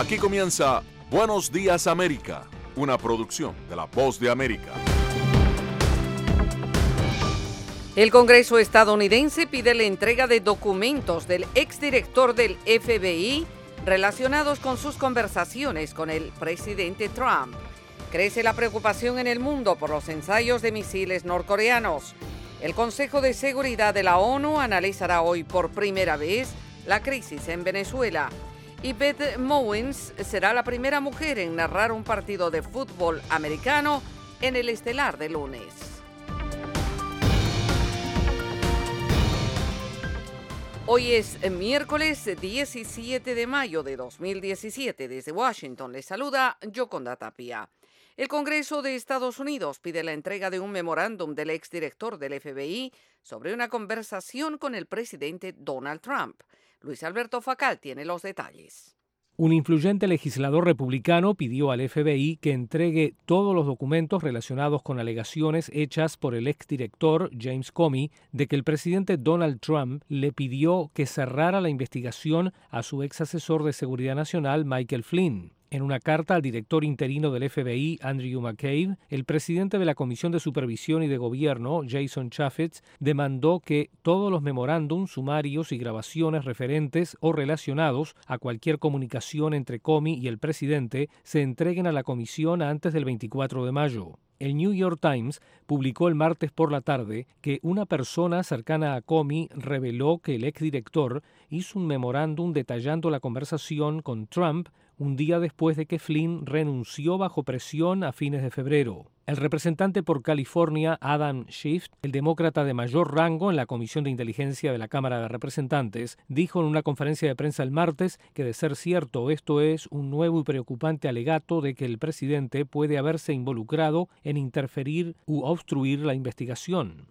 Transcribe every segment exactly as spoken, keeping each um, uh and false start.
Aquí comienza Buenos Días América, una producción de La Voz de América. El Congreso estadounidense pide la entrega de documentos del exdirector del F B I relacionados con sus conversaciones con el presidente Trump. Crece la preocupación en el mundo por los ensayos de misiles norcoreanos. El Consejo de Seguridad de la ONU analizará hoy por primera vez la crisis en Venezuela. Y Beth Mowins será la primera mujer en narrar un partido de fútbol americano en el estelar de lunes. Hoy es miércoles diecisiete de mayo de dos mil diecisiete. Desde Washington les saluda Yoconda Tapia. El Congreso de Estados Unidos pide la entrega de un memorándum del exdirector del F B I sobre una conversación con el presidente Donald Trump. Luis Alberto Facal tiene los detalles. Un influyente legislador republicano pidió al F B I que entregue todos los documentos relacionados con alegaciones hechas por el exdirector James Comey de que el presidente Donald Trump le pidió que cerrara la investigación a su ex asesor de seguridad nacional Michael Flynn. En una carta al director interino del F B I, Andrew McCabe, el presidente de la Comisión de Supervisión y de Gobierno, Jason Chaffetz, demandó que todos los memorándums, sumarios y grabaciones referentes o relacionados a cualquier comunicación entre Comey y el presidente se entreguen a la comisión antes del veinticuatro de mayo. El New York Times publicó el martes por la tarde que una persona cercana a Comey reveló que el exdirector hizo un memorándum detallando la conversación con Trump un día después de que Flynn renunció bajo presión a fines de febrero. El representante por California, Adam Schiff, el demócrata de mayor rango en la Comisión de Inteligencia de la Cámara de Representantes, dijo en una conferencia de prensa el martes que, de ser cierto, esto es un nuevo y preocupante alegato de que el presidente puede haberse involucrado en interferir u obstruir la investigación.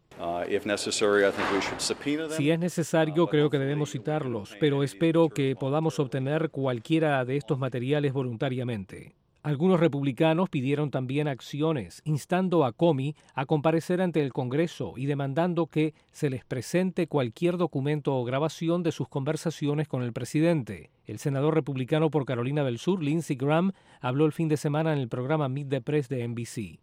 Si es necesario, creo que debemos citarlos, pero espero que podamos obtener cualquiera de estos materiales voluntariamente. Algunos republicanos pidieron también acciones, instando a Comey a comparecer ante el Congreso y demandando que se les presente cualquier documento o grabación de sus conversaciones con el presidente. El senador republicano por Carolina del Sur, Lindsey Graham, habló el fin de semana en el programa Meet the Press de N B C.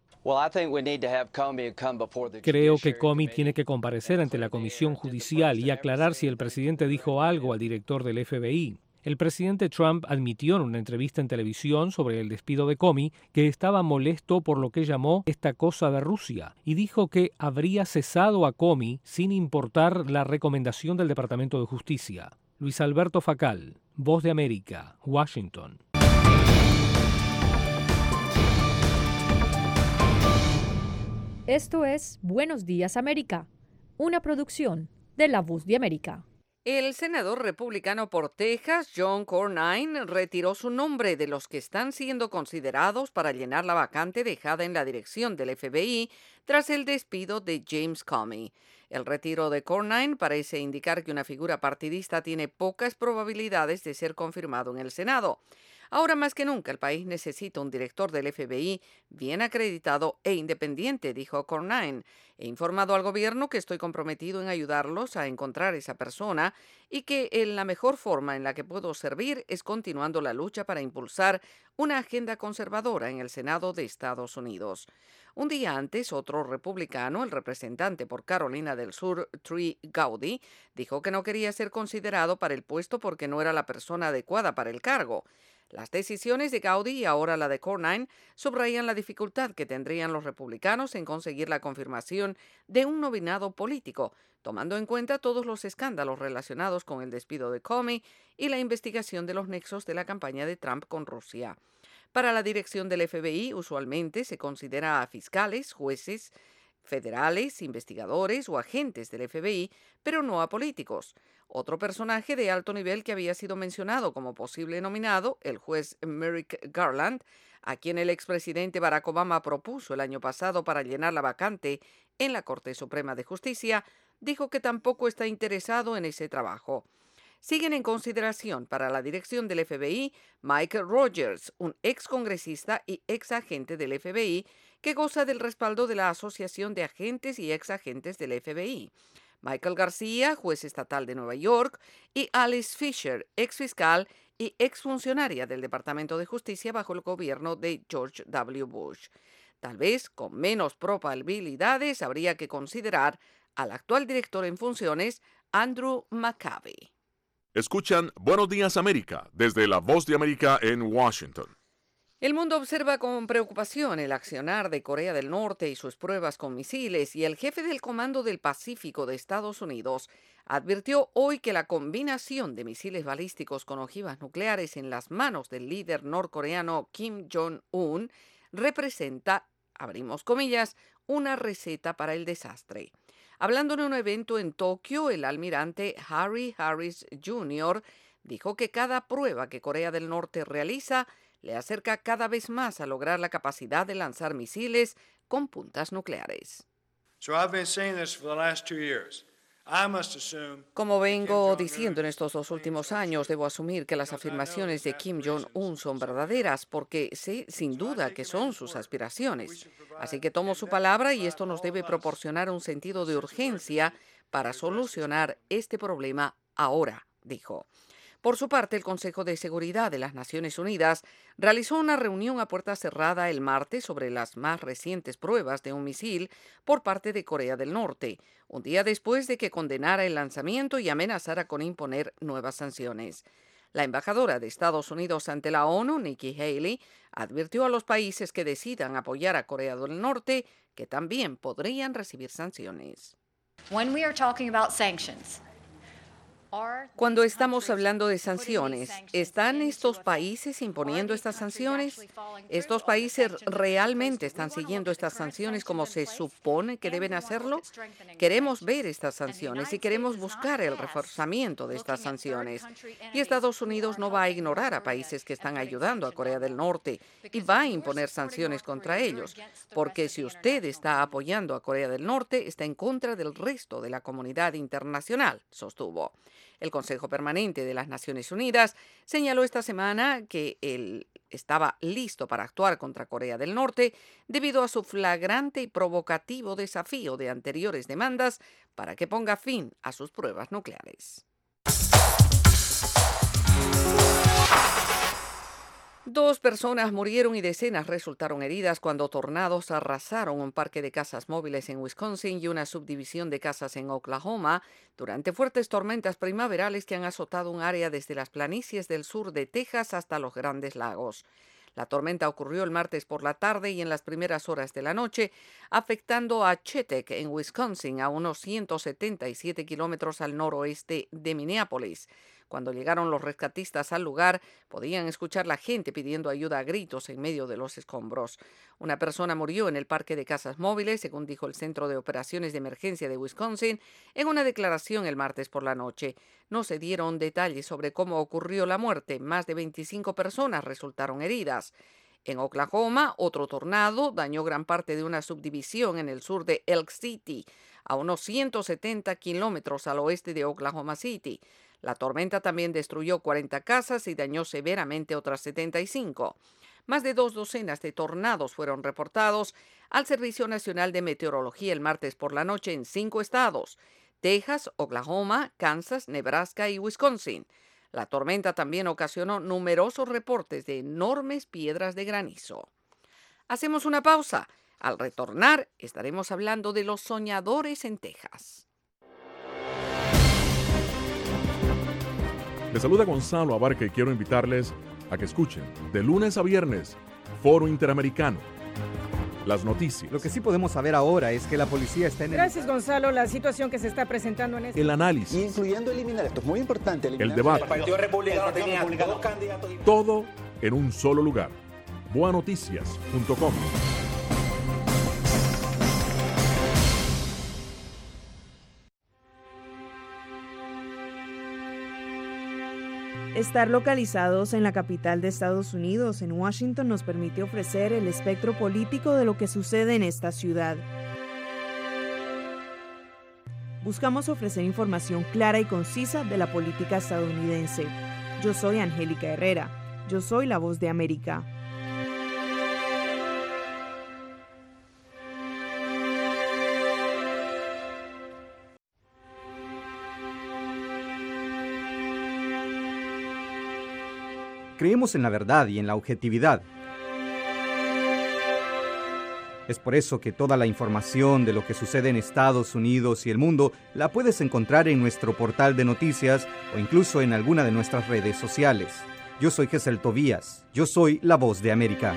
Creo que Comey tiene que comparecer ante la Comisión Judicial y aclarar si el presidente dijo algo al director del F B I. El presidente Trump admitió en una entrevista en televisión sobre el despido de Comey que estaba molesto por lo que llamó esta cosa de Rusia y dijo que habría cesado a Comey sin importar la recomendación del Departamento de Justicia. Luis Alberto Facal, Voz de América, Washington. Esto es Buenos Días América, una producción de La Voz de América. El senador republicano por Texas, John Cornyn, retiró su nombre de los que están siendo considerados para llenar la vacante dejada en la dirección del F B I tras el despido de James Comey. El retiro de Cornyn parece indicar que una figura partidista tiene pocas probabilidades de ser confirmado en el Senado. Ahora más que nunca el país necesita un director del F B I bien acreditado e independiente, dijo Cornyn. He informado al gobierno que estoy comprometido en ayudarlos a encontrar esa persona y que en la mejor forma en la que puedo servir es continuando la lucha para impulsar una agenda conservadora en el Senado de Estados Unidos. Un día antes, otro republicano, el representante por Carolina del Sur, Trey Gowdy, dijo que no quería ser considerado para el puesto porque no era la persona adecuada para el cargo. Las decisiones de Gowdy y ahora la de Cornyn subrayan la dificultad que tendrían los republicanos en conseguir la confirmación de un nominado político, tomando en cuenta todos los escándalos relacionados con el despido de Comey y la investigación de los nexos de la campaña de Trump con Rusia. Para la dirección del F B I, usualmente se considera a fiscales, jueces federales, investigadores o agentes del F B I, pero no a políticos. Otro personaje de alto nivel que había sido mencionado como posible nominado, el juez Merrick Garland, a quien el expresidente Barack Obama propuso el año pasado para llenar la vacante en la Corte Suprema de Justicia, dijo que tampoco está interesado en ese trabajo. Siguen en consideración para la dirección del F B I Mike Rogers, un excongresista y exagente del F B I que goza del respaldo de la Asociación de Agentes y Exagentes del F B I. Michael García, juez estatal de Nueva York, y Alice Fisher, exfiscal y exfuncionaria del Departamento de Justicia bajo el gobierno de George W. Bush. Tal vez con menos probabilidades habría que considerar al actual director en funciones, Andrew McCabe. Escuchan Buenos Días América desde La Voz de América en Washington. El mundo observa con preocupación el accionar de Corea del Norte y sus pruebas con misiles, y el jefe del Comando del Pacífico de Estados Unidos advirtió hoy que la combinación de misiles balísticos con ojivas nucleares en las manos del líder norcoreano Kim Jong-un representa, abrimos comillas, una receta para el desastre. Hablando en un evento en Tokio, el almirante Harry Harris junior dijo que cada prueba que Corea del Norte realiza le acerca cada vez más a lograr la capacidad de lanzar misiles con puntas nucleares. So I've been saying this for the last two years. Como vengo diciendo en estos dos últimos años, debo asumir que las afirmaciones de Kim Jong-un son verdaderas, porque sé sin duda que son sus aspiraciones. Así que tomo su palabra y esto nos debe proporcionar un sentido de urgencia para solucionar este problema ahora, dijo. Por su parte, el Consejo de Seguridad de las Naciones Unidas realizó una reunión a puerta cerrada el martes sobre las más recientes pruebas de un misil por parte de Corea del Norte, un día después de que condenara el lanzamiento y amenazara con imponer nuevas sanciones. La embajadora de Estados Unidos ante la ONU, Nikki Haley, advirtió a los países que decidan apoyar a Corea del Norte que también podrían recibir sanciones. When we are talking about sanctions, Cuando estamos hablando de sanciones, ¿están estos países imponiendo estas sanciones? ¿Estos países realmente están siguiendo estas sanciones como se supone que deben hacerlo? Queremos ver estas sanciones y queremos buscar el reforzamiento de estas sanciones. Y Estados Unidos no va a ignorar a países que están ayudando a Corea del Norte y va a imponer sanciones contra ellos, porque si usted está apoyando a Corea del Norte, está en contra del resto de la comunidad internacional, sostuvo. El Consejo Permanente de las Naciones Unidas señaló esta semana que él estaba listo para actuar contra Corea del Norte debido a su flagrante y provocativo desafío de anteriores demandas para que ponga fin a sus pruebas nucleares. Dos personas murieron y decenas resultaron heridas cuando tornados arrasaron un parque de casas móviles en Wisconsin y una subdivisión de casas en Oklahoma durante fuertes tormentas primaverales que han azotado un área desde las planicies del sur de Texas hasta los Grandes Lagos. La tormenta ocurrió el martes por la tarde y en las primeras horas de la noche, afectando a Chetek, en Wisconsin, a unos ciento setenta y siete kilómetros al noroeste de Minneapolis. Cuando llegaron los rescatistas al lugar, podían escuchar la gente pidiendo ayuda a gritos en medio de los escombros. Una persona murió en el parque de casas móviles, según dijo el Centro de Operaciones de Emergencia de Wisconsin, en una declaración el martes por la noche. No se dieron detalles sobre cómo ocurrió la muerte. Más de veinticinco personas resultaron heridas. En Oklahoma, otro tornado dañó gran parte de una subdivisión en el sur de Elk City, a unos ciento setenta kilómetros al oeste de Oklahoma City. La tormenta también destruyó cuarenta casas y dañó severamente otras setenta y cinco. Más de dos docenas de tornados fueron reportados al Servicio Nacional de Meteorología el martes por la noche en cinco estados: Texas, Oklahoma, Kansas, Nebraska y Wisconsin. La tormenta también ocasionó numerosos reportes de enormes piedras de granizo. Hacemos una pausa. Al retornar, estaremos hablando de los soñadores en Texas. Les saluda Gonzalo Abarca y quiero invitarles a que escuchen de lunes a viernes Foro Interamericano. Las noticias. Lo que sí podemos saber ahora es que la policía está en el... Gracias, Gonzalo. La situación que se está presentando en este... El análisis. Incluyendo eliminar, esto es muy importante. El debate. El Partido Republicano tenía dos candidatos. Todo en un solo lugar. boa noticias punto com. Estar localizados en la capital de Estados Unidos, en Washington, nos permite ofrecer el espectro político de lo que sucede en esta ciudad. Buscamos ofrecer información clara y concisa de la política estadounidense. Yo soy Angélica Herrera. Yo soy la Voz de América. Creemos en la verdad y en la objetividad. Es por eso que toda la información de lo que sucede en Estados Unidos y el mundo la puedes encontrar en nuestro portal de noticias o incluso en alguna de nuestras redes sociales. Yo soy Gesell Tobías. Yo soy La Voz de América.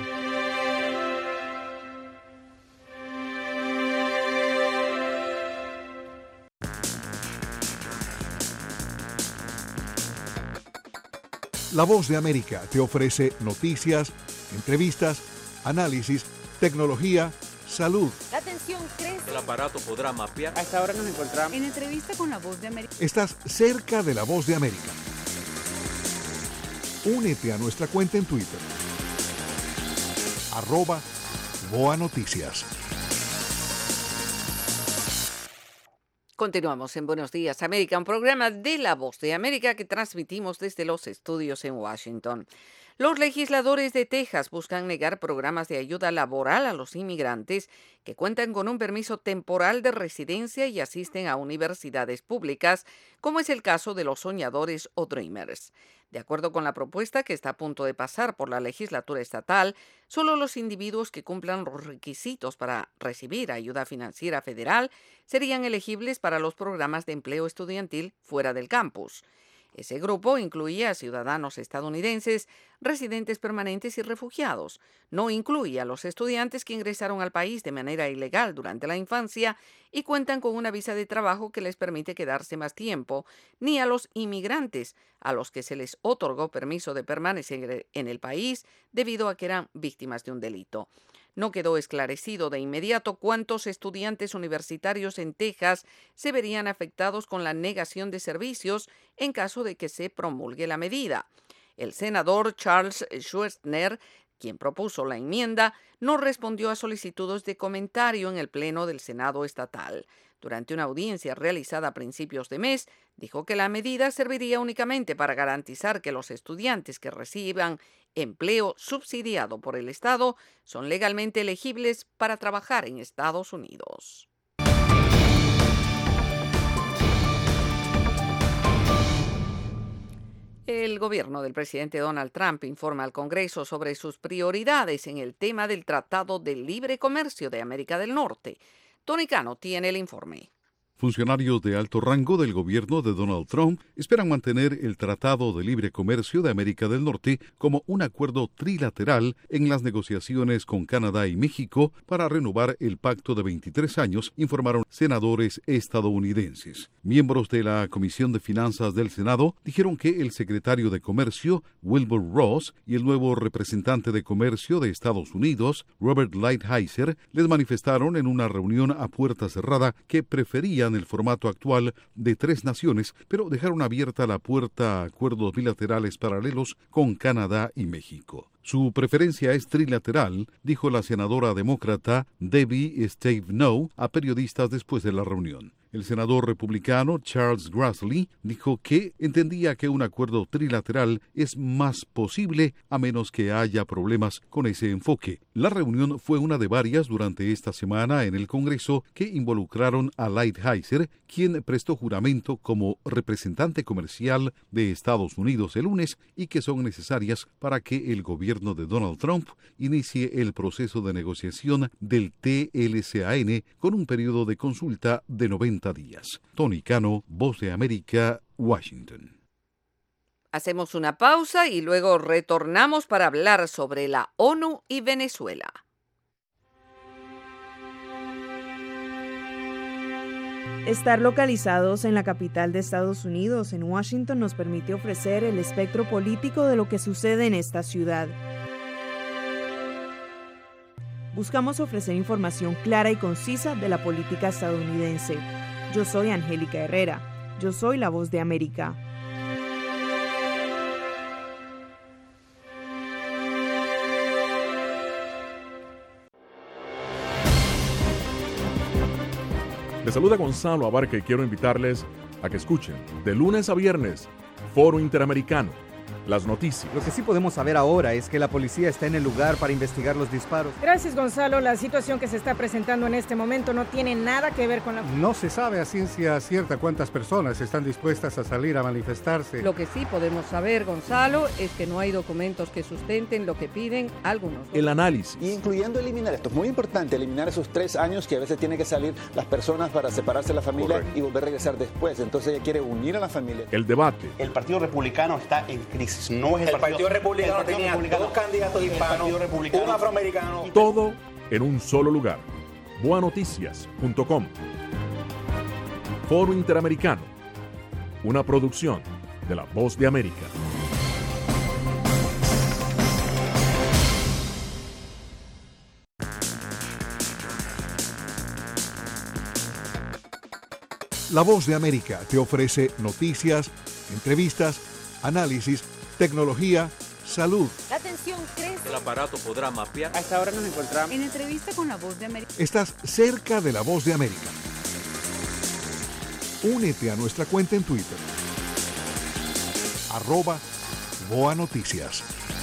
La Voz de América te ofrece noticias, entrevistas, análisis, tecnología, salud. La atención crece. El aparato podrá mapear. A esta hora nos encontramos En entrevista con La Voz de América. Estás cerca de La Voz de América. Únete a nuestra cuenta en Twitter. Arroba Boa Noticias. Continuamos en Buenos Días América, un programa de La Voz de América que transmitimos desde los estudios en Washington. Los legisladores de Texas buscan negar programas de ayuda laboral a los inmigrantes que cuentan con un permiso temporal de residencia y asisten a universidades públicas, como es el caso de los soñadores o Dreamers. De acuerdo con la propuesta que está a punto de pasar por la legislatura estatal, solo los individuos que cumplan los requisitos para recibir ayuda financiera federal serían elegibles para los programas de empleo estudiantil fuera del campus. Ese grupo incluía a ciudadanos estadounidenses, residentes permanentes y refugiados. No incluye a los estudiantes que ingresaron al país de manera ilegal durante la infancia y cuentan con una visa de trabajo que les permite quedarse más tiempo, ni a los inmigrantes, a los que se les otorgó permiso de permanecer en el país debido a que eran víctimas de un delito. No quedó esclarecido de inmediato cuántos estudiantes universitarios en Texas se verían afectados con la negación de servicios en caso de que se promulgue la medida. El senador Charles Schuester, quien propuso la enmienda, no respondió a solicitudes de comentario en el Pleno del Senado estatal. Durante una audiencia realizada a principios de mes, dijo que la medida serviría únicamente para garantizar que los estudiantes que reciban empleo subsidiado por el Estado son legalmente elegibles para trabajar en Estados Unidos. El gobierno del presidente Donald Trump informa al Congreso sobre sus prioridades en el tema del Tratado de Libre Comercio de América del Norte. Tony Cano tiene el informe. Funcionarios de alto rango del gobierno de Donald Trump esperan mantener el Tratado de Libre Comercio de América del Norte como un acuerdo trilateral en las negociaciones con Canadá y México para renovar el pacto de veintitrés años, informaron senadores estadounidenses. Miembros de la Comisión de Finanzas del Senado dijeron que el secretario de Comercio, Wilbur Ross, y el nuevo representante de Comercio de Estados Unidos, Robert Lighthizer, les manifestaron en una reunión a puerta cerrada que preferían el formato actual de tres naciones, pero dejaron abierta la puerta a acuerdos bilaterales paralelos con Canadá y México. Su preferencia es trilateral, dijo la senadora demócrata Debbie Stabenow a periodistas después de la reunión. El senador republicano Charles Grassley dijo que entendía que un acuerdo trilateral es más posible a menos que haya problemas con ese enfoque. La reunión fue una de varias durante esta semana en el Congreso que involucraron a Lighthizer, quien prestó juramento como representante comercial de Estados Unidos el lunes y que son necesarias para que el gobierno de Donald Trump inicie el proceso de negociación del T L C A N con un periodo de consulta de noventa días. Tony Cano, Voz de América, Washington. Hacemos una pausa y luego retornamos para hablar sobre la ONU y Venezuela. Estar localizados en la capital de Estados Unidos, en Washington, nos permite ofrecer el espectro político de lo que sucede en esta ciudad. Buscamos ofrecer información clara y concisa de la política estadounidense. Yo soy Angélica Herrera. Yo soy La Voz de América. Les saluda Gonzalo Abarca y quiero invitarles a que escuchen de lunes a viernes Foro Interamericano, Las noticias. Lo que sí podemos saber ahora es que la policía está en el lugar para investigar los disparos. Gracias, Gonzalo. La situación que se está presentando en este momento no tiene nada que ver con la... No se sabe a ciencia cierta cuántas personas están dispuestas a salir a manifestarse. Lo que sí podemos saber, Gonzalo, es que no hay documentos que sustenten lo que piden algunos. El análisis. Incluyendo eliminar, esto es muy importante, eliminar esos tres años que a veces tienen que salir las personas para separarse de la familia. Correcto. Y volver a regresar después. Entonces ella quiere unir a la familia. El debate. El Partido Republicano está en crisis. No es el, el Partido, partido Republicano el partido tenía Republicano, dos candidatos hispanos, un afroamericano. Todo en un solo lugar. boa noticias punto com. Foro Interamericano. Una producción de La Voz de América. La Voz de América te ofrece noticias, entrevistas, análisis, tecnología, salud. La tensión crece. El aparato podrá mapear. A esta hora nos encontramos en entrevista con La Voz de América. Estás cerca de La Voz de América. Únete a nuestra cuenta en Twitter. Arroba Boa Noticias.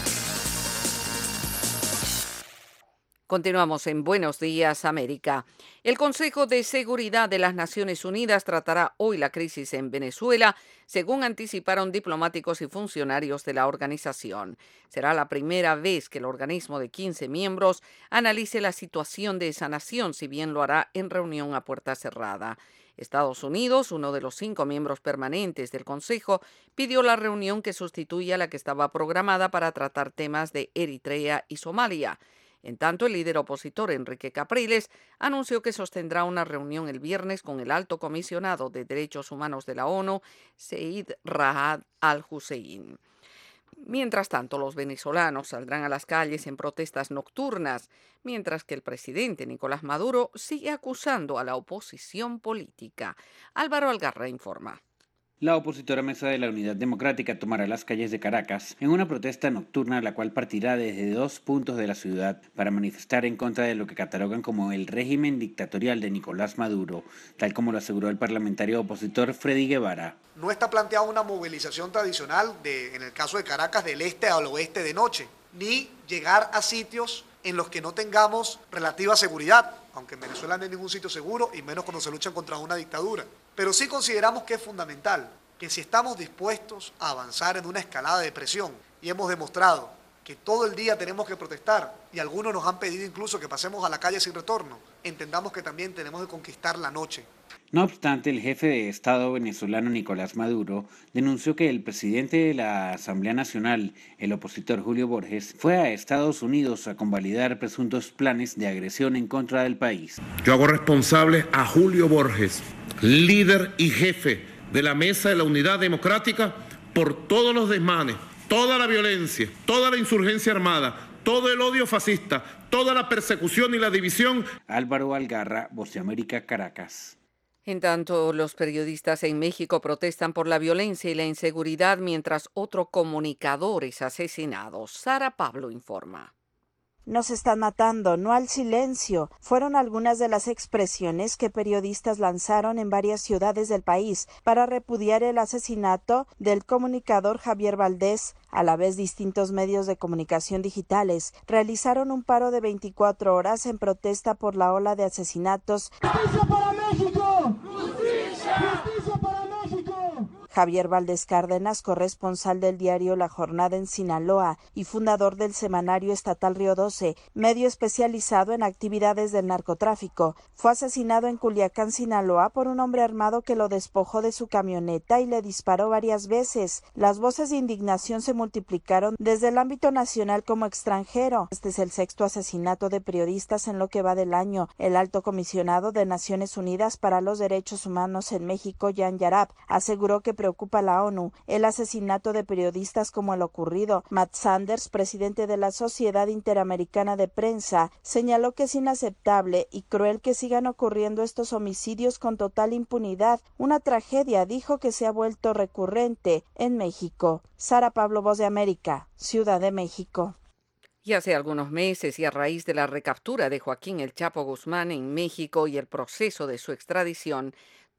Continuamos en Buenos Días, América. El Consejo de Seguridad de las Naciones Unidas tratará hoy la crisis en Venezuela, según anticiparon diplomáticos y funcionarios de la organización. Será la primera vez que el organismo de quince miembros analice la situación de esa nación, si bien lo hará en reunión a puerta cerrada. Estados Unidos, uno de los cinco miembros permanentes del Consejo, pidió la reunión que sustituya a la que estaba programada para tratar temas de Eritrea y Somalia. En tanto, el líder opositor Enrique Capriles anunció que sostendrá una reunión el viernes con el alto comisionado de Derechos Humanos de la ONU, Zeid Ra'ad al-Hussein. Mientras tanto, los venezolanos saldrán a las calles en protestas nocturnas, mientras que el presidente Nicolás Maduro sigue acusando a la oposición política. Álvaro Algarra informa. La opositora Mesa de la Unidad Democrática tomará las calles de Caracas en una protesta nocturna, la cual partirá desde dos puntos de la ciudad para manifestar en contra de lo que catalogan como el régimen dictatorial de Nicolás Maduro, tal como lo aseguró el parlamentario opositor Freddy Guevara. No está planteada una movilización tradicional, de, en el caso de Caracas, del este al oeste de noche, ni llegar a sitios en los que no tengamos relativa seguridad, aunque en Venezuela no hay ningún sitio seguro, y menos cuando se luchan contra una dictadura. Pero sí consideramos que es fundamental que si estamos dispuestos a avanzar en una escalada de presión, y hemos demostrado que todo el día tenemos que protestar, y algunos nos han pedido incluso que pasemos a la calle sin retorno, entendamos que también tenemos que conquistar la noche. No obstante, el jefe de Estado venezolano Nicolás Maduro denunció que el presidente de la Asamblea Nacional, el opositor Julio Borges, fue a Estados Unidos a convalidar presuntos planes de agresión en contra del país. Yo hago responsable a Julio Borges, líder y jefe de la Mesa de la Unidad Democrática, por todos los desmanes, toda la violencia, toda la insurgencia armada, todo el odio fascista, toda la persecución y la división. Álvaro Algarra, Voz de América, Caracas. En tanto, los periodistas en México protestan por la violencia y la inseguridad mientras otro comunicador es asesinado. Sara Pablo informa. Nos están matando, no al silencio, fueron algunas de las expresiones que periodistas lanzaron en varias ciudades del país para repudiar el asesinato del comunicador Javier Valdés. A la vez, distintos medios de comunicación digitales realizaron un paro de veinticuatro horas en protesta por la ola de asesinatos. ¡Justicia para México! ¡Justicia! ¡Justicia para México! Javier Valdés Cárdenas, corresponsal del diario La Jornada en Sinaloa y fundador del semanario estatal Río doce, medio especializado en actividades del narcotráfico, fue asesinado en Culiacán, Sinaloa, por un hombre armado que lo despojó de su camioneta y le disparó varias veces. Las voces de indignación se multiplicaron desde el ámbito nacional como extranjero. Este es el sexto asesinato de periodistas en lo que va del año. El alto comisionado de Naciones Unidas para los Derechos Humanos en México, Jan Yarab, aseguró que preocupa a la ONU el asesinato de periodistas como el ocurrido. Matt Sanders, presidente de la Sociedad Interamericana de Prensa, señaló que es inaceptable y cruel que sigan ocurriendo estos homicidios con total impunidad. Una tragedia, dijo, que se ha vuelto recurrente en México. Sara Pablo, Voz de América, Ciudad de México. Y hace algunos meses, y a raíz de la recaptura de Joaquín El Chapo Guzmán en México y el proceso de su extradición,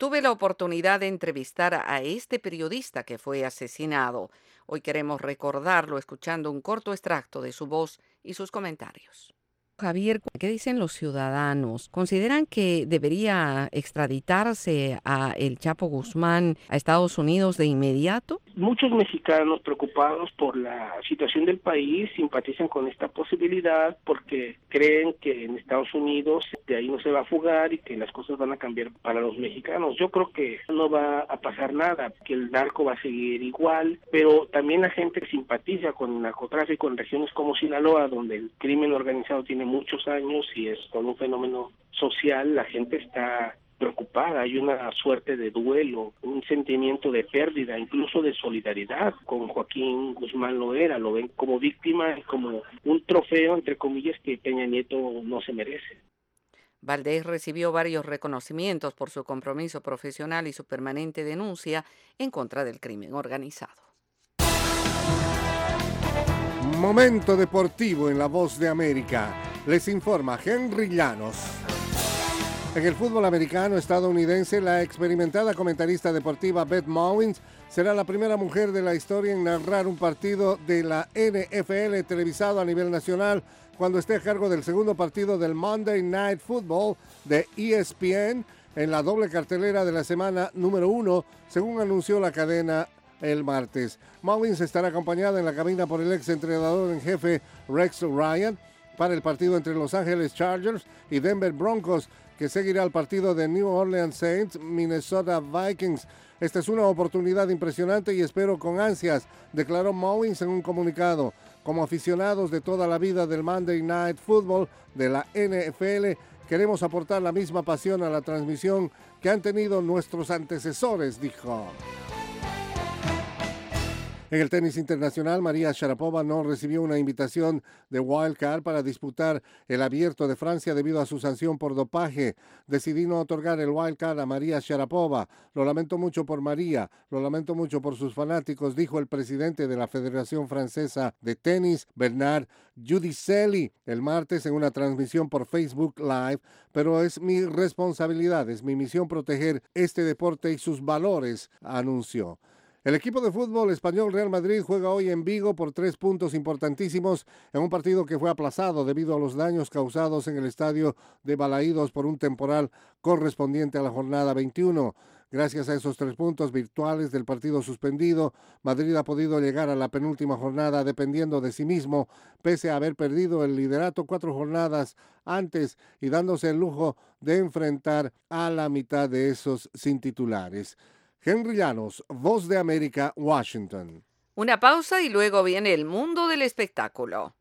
tuve la oportunidad de entrevistar a este periodista que fue asesinado. Hoy queremos recordarlo escuchando un corto extracto de su voz y sus comentarios. Javier, ¿qué dicen los ciudadanos? ¿Consideran que debería extraditarse a el Chapo Guzmán a Estados Unidos de inmediato? Muchos mexicanos preocupados por la situación del país simpatizan con esta posibilidad porque creen que en Estados Unidos de ahí no se va a fugar y que las cosas van a cambiar para los mexicanos. Yo creo que no va a pasar nada, que el narco va a seguir igual, pero también la gente simpatiza con el narcotráfico en regiones como Sinaloa, donde el crimen organizado tiene muchos años y es todo un fenómeno social. La gente está preocupada, hay una suerte de duelo, un sentimiento de pérdida, incluso de solidaridad con Joaquín Guzmán Loera. Lo ven como víctima y como un trofeo, entre comillas, que Peña Nieto no se merece. Valdés recibió varios reconocimientos por su compromiso profesional y su permanente denuncia en contra del crimen organizado. Momento deportivo en La Voz de América. Les informa Henry Llanos. En el fútbol americano estadounidense, la experimentada comentarista deportiva Beth Mowins será la primera mujer de la historia en narrar un partido de la N F L televisado a nivel nacional cuando esté a cargo del segundo partido del Monday Night Football de E S P N en la doble cartelera de la semana número uno, según anunció la cadena el martes. Mowins estará acompañada en la cabina por el ex entrenador en jefe Rex Ryan para el partido entre Los Ángeles Chargers y Denver Broncos, que seguirá el partido de New Orleans Saints, Minnesota Vikings. Esta es una oportunidad impresionante y espero con ansias, declaró Mowins en un comunicado. Como aficionados de toda la vida del Monday Night Football de la N F L, queremos aportar la misma pasión a la transmisión que han tenido nuestros antecesores, dijo. En el tenis internacional, María Sharapova no recibió una invitación de Wildcard para disputar el Abierto de Francia debido a su sanción por dopaje. Decidí no otorgar el Wildcard a María Sharapova. Lo lamento mucho por María, lo lamento mucho por sus fanáticos, dijo el presidente de la Federación Francesa de Tenis, Bernard Giudicelli, el martes en una transmisión por Facebook Live. Pero es mi responsabilidad, es mi misión proteger este deporte y sus valores, anunció. El equipo de fútbol español Real Madrid juega hoy en Vigo por tres puntos importantísimos en un partido que fue aplazado debido a los daños causados en el estadio de Balaídos por un temporal correspondiente a la jornada veintiuno. Gracias a esos tres puntos virtuales del partido suspendido, Madrid ha podido llegar a la penúltima jornada dependiendo de sí mismo, pese a haber perdido el liderato cuatro jornadas antes y dándose el lujo de enfrentar a la mitad de esos sin titulares. Henry Llanos, Voz de América, Washington. Una pausa y luego viene el mundo del espectáculo.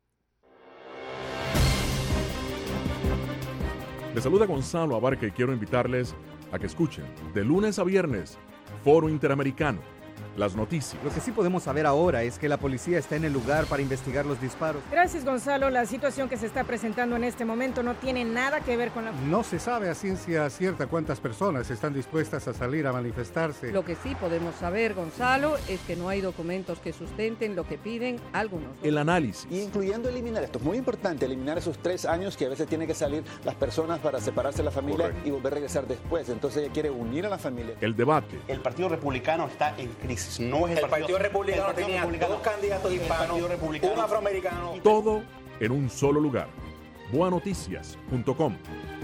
Les saluda Gonzalo Abarca y quiero invitarles a que escuchen de lunes a viernes Foro Interamericano, las noticias. Lo que sí podemos saber ahora es que la policía está en el lugar para investigar los disparos. Gracias, Gonzalo. La situación que se está presentando en este momento no tiene nada que ver con la... No se sabe a ciencia cierta cuántas personas están dispuestas a salir a manifestarse. Lo que sí podemos saber, Gonzalo, es que no hay documentos que sustenten lo que piden algunos. El análisis. Y incluyendo eliminar, esto es muy importante, eliminar esos tres años que a veces tienen que salir las personas para separarse de la familia. Correcto. Y volver a regresar después. Entonces ella quiere unir a la familia. El debate. El Partido Republicano está en crisis. No es el, el Partido, partido Republicano el partido tenía republicano, dos candidatos hispanos, un afroamericano. Todo en un solo lugar. boa noticias punto com.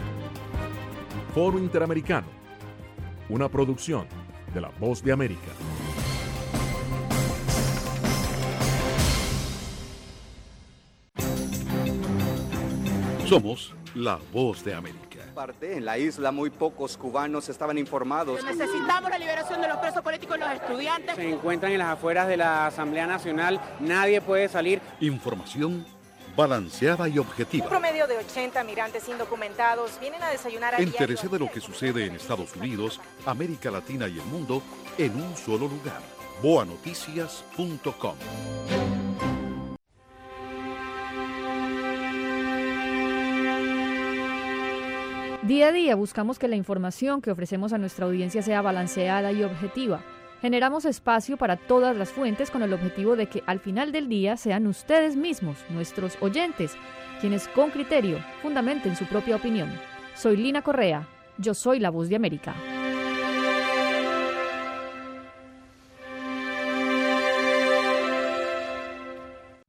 Foro Interamericano. Una producción de La Voz de América. Somos La Voz de América. En la isla muy pocos cubanos estaban informados. Necesitamos la liberación de los presos políticos y los estudiantes. Se encuentran en las afueras de la Asamblea Nacional, nadie puede salir. Información balanceada y objetiva. Un promedio de ochenta migrantes indocumentados vienen a desayunar a Entérese de lo que sucede en Estados Unidos, América Latina y el mundo en un solo lugar. boa noticias punto com. Día a día buscamos que la información que ofrecemos a nuestra audiencia sea balanceada y objetiva. Generamos espacio para todas las fuentes con el objetivo de que al final del día sean ustedes mismos, nuestros oyentes, quienes con criterio fundamenten su propia opinión. Soy Lina Correa, yo soy La Voz de América.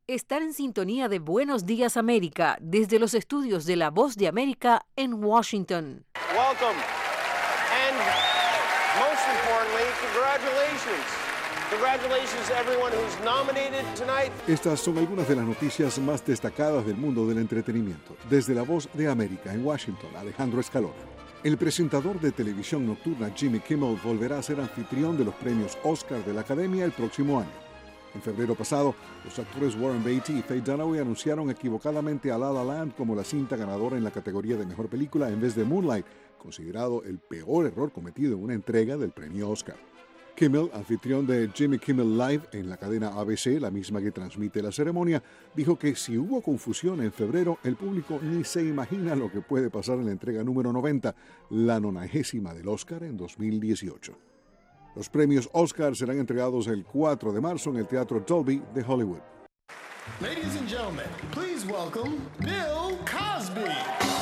Están en sintonía de Buenos Días América, desde los estudios de La Voz de América en Washington. Welcome, and most importantly, congratulations. Congratulations to everyone who's nominated tonight. Estas son algunas de las noticias más destacadas del mundo del entretenimiento. Desde La Voz de América en Washington, Alejandro Escalona. El presentador de televisión nocturna Jimmy Kimmel volverá a ser anfitrión de los premios Oscar de la Academia el próximo año. En febrero pasado, los actores Warren Beatty y Faye Dunaway anunciaron equivocadamente a La La Land como la cinta ganadora en la categoría de Mejor Película en vez de Moonlight, considerado el peor error cometido en una entrega del premio Oscar. Kimmel, anfitrión de Jimmy Kimmel Live en la cadena A B C, la misma que transmite la ceremonia, dijo que si hubo confusión en febrero, el público ni se imagina lo que puede pasar en la entrega número noventa, la nonagésima del Oscar en dos mil dieciocho. Los premios Oscar serán entregados el cuatro de marzo en el Teatro Dolby de Hollywood. Ladies and gentlemen, please welcome Bill Cosby.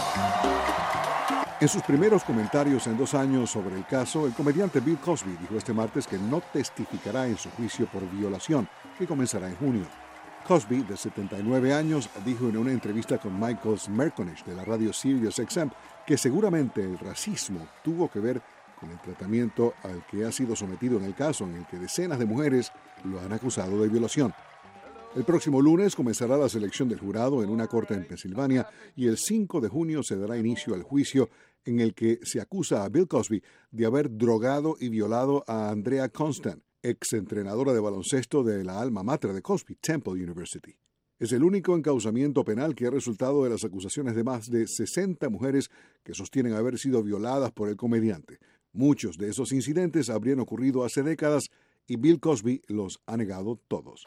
En sus primeros comentarios en dos años sobre el caso, el comediante Bill Cosby dijo este martes que no testificará en su juicio por violación, que comenzará en junio. Cosby, de setenta y nueve años, dijo en una entrevista con Michael Smerconish de la radio Sirius X M que seguramente el racismo tuvo que ver con el tratamiento al que ha sido sometido en el caso en el que decenas de mujeres lo han acusado de violación. El próximo lunes comenzará la selección del jurado en una corte en Pensilvania y el cinco de junio se dará inicio al juicio en el que se acusa a Bill Cosby de haber drogado y violado a Andrea Constant, exentrenadora de baloncesto de la alma mater de Cosby, Temple University. Es el único encauzamiento penal que ha resultado de las acusaciones de más de sesenta mujeres que sostienen haber sido violadas por el comediante. Muchos de esos incidentes habrían ocurrido hace décadas y Bill Cosby los ha negado todos.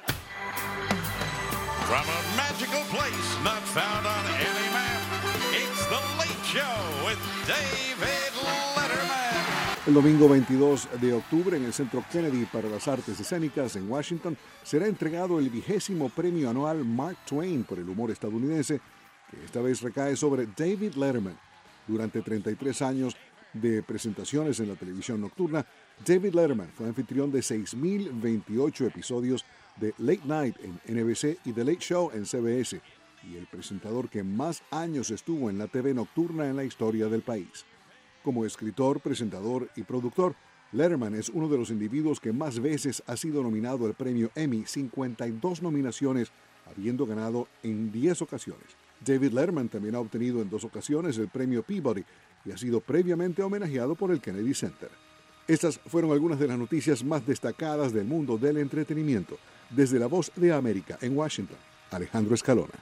From a magical place not found on any map, it's The Late Show with David Letterman. El domingo veintidós de octubre en el Centro Kennedy para las Artes Escénicas en Washington será entregado el vigésimo premio anual Mark Twain por el humor estadounidense, que esta vez recae sobre David Letterman. Durante treinta y tres años de presentaciones en la televisión nocturna, David Letterman fue anfitrión de seis mil veintiocho episodios de Late Night en N B C y The Late Show en C B S, y el presentador que más años estuvo en la T V nocturna en la historia del país. Como escritor, presentador y productor, Letterman es uno de los individuos que más veces ha sido nominado al premio Emmy, cincuenta y dos nominaciones, habiendo ganado en diez ocasiones. David Letterman también ha obtenido en dos ocasiones el premio Peabody y ha sido previamente homenajeado por el Kennedy Center. Estas fueron algunas de las noticias más destacadas del mundo del entretenimiento. Desde La Voz de América en Washington, Alejandro Escalona.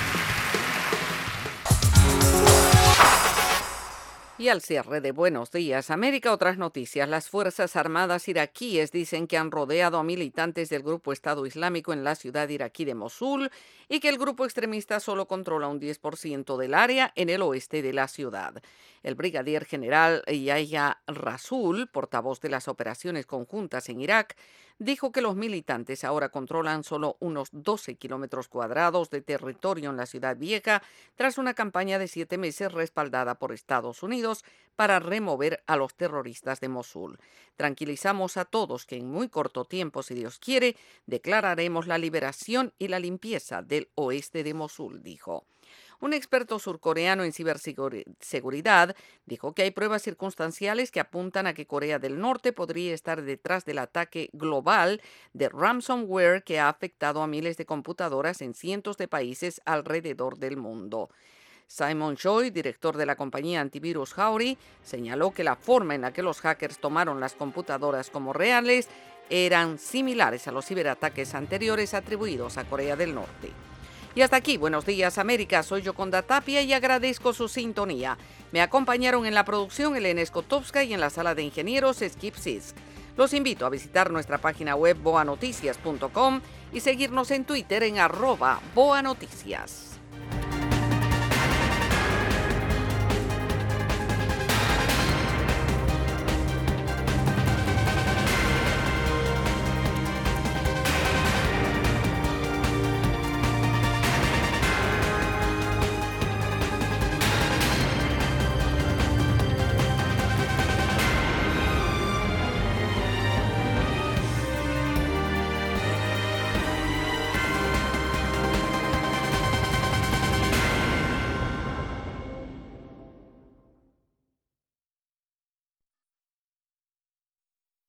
Y al cierre de Buenos Días América, otras noticias. Las Fuerzas Armadas iraquíes dicen que han rodeado a militantes del grupo Estado Islámico en la ciudad iraquí de Mosul y que el grupo extremista solo controla un diez por ciento del área en el oeste de la ciudad. El brigadier general Yahya Rasul, portavoz de las operaciones conjuntas en Irak, dijo que los militantes ahora controlan solo unos doce kilómetros cuadrados de territorio en la ciudad vieja tras una campaña de siete meses respaldada por Estados Unidos para remover a los terroristas de Mosul. Tranquilizamos a todos que en muy corto tiempo, si Dios quiere, declararemos la liberación y la limpieza del oeste de Mosul, dijo. Un experto surcoreano en ciberseguridad dijo que hay pruebas circunstanciales que apuntan a que Corea del Norte podría estar detrás del ataque global de ransomware que ha afectado a miles de computadoras en cientos de países alrededor del mundo. Simon Choi, director de la compañía antivirus Howdy, señaló que la forma en la que los hackers tomaron las computadoras como reales eran similares a los ciberataques anteriores atribuidos a Corea del Norte. Y hasta aquí, Buenos Días América, soy Yoconda Tapia y agradezco su sintonía. Me acompañaron en la producción Elena Skotowska y en la sala de ingenieros Skip Sisk. Los invito a visitar nuestra página web boa noticias punto com y seguirnos en Twitter en arroba boanoticias.